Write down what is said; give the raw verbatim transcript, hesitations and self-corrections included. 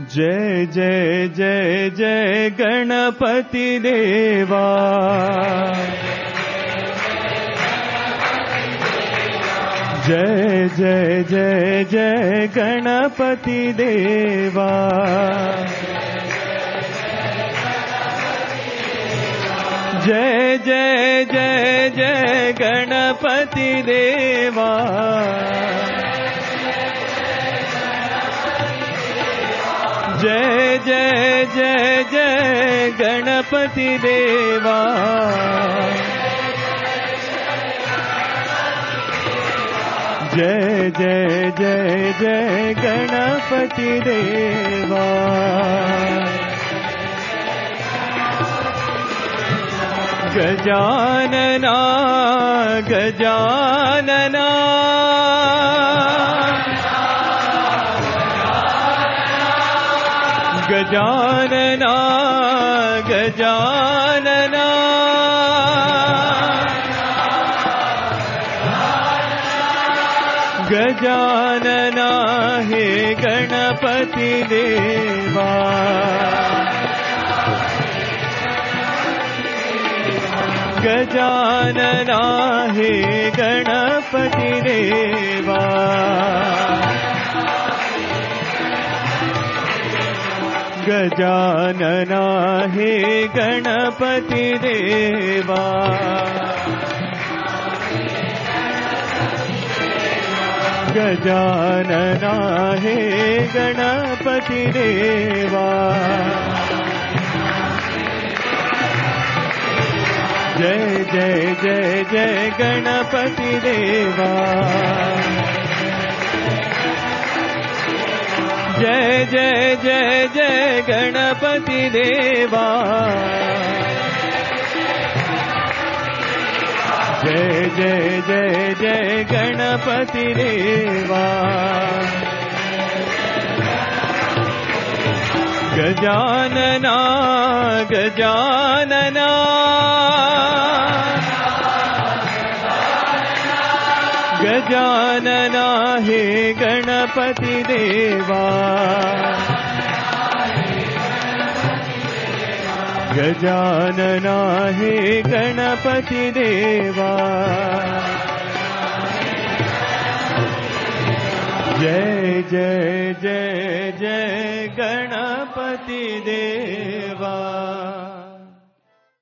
जय जय जय जय गणपति देवा। जय जय जय जय गणपति देवा। जय जय जय जय गणपति देवा। जय जय जय जय गणपति देवा। जय जय जय जय गणपति देवा। गजानना गजानना गजानना गजानना गजानना हे गणपति देवा। गजानना हे गणपति देवा। गजानना हे गणपति देवा। गजानना हे गणपति देवा। जय जय जय जय गणपति देवा। जय जय जय जय गणपति देवा। जय जय जय जय गणपति देवा। गजानना गजानना गजानना हे गणपति देवा। गजानना हे गणपति देवा। जय जय जय जय गणपति देवा।